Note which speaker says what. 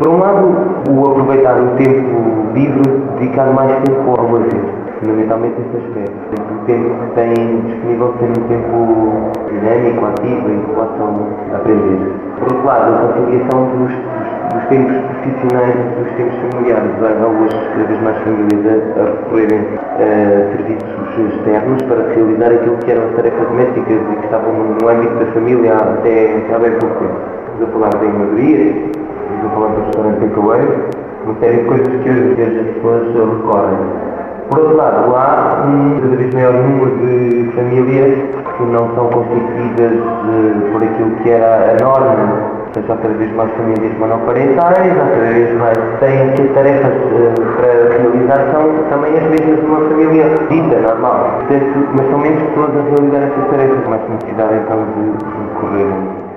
Speaker 1: Por um lado, o aproveitar o tempo livre, dedicar mais tempo ao lazer, fundamentalmente esse aspecto. O tempo que tem disponível ser um tempo dinâmico, ativo, em relação a aprender. Por outro lado, a conciliação dos tempos profissionais e dos tempos familiares leva hoje cada vez mais famílias a recorrerem a serviços externos para realizar aquilo que eram as tarefas domésticas e que estavam no âmbito da família até há bem pouco tempo. Estamos a falar da engenharia, estamos a falar do restaurante takeaway, uma série de coisas que hoje as pessoas recorrem. Por outro lado, há cada vez maior número de famílias que não são constituídas por aquilo que era a norma. Há cada vez mais famílias monoparentais, há cada vez mais têm que as tarefas para realizar são também as mesmas de uma família dita, normal. Portanto, mas são menos pessoas a realizar essas tarefas, mais necessidade então de recorrer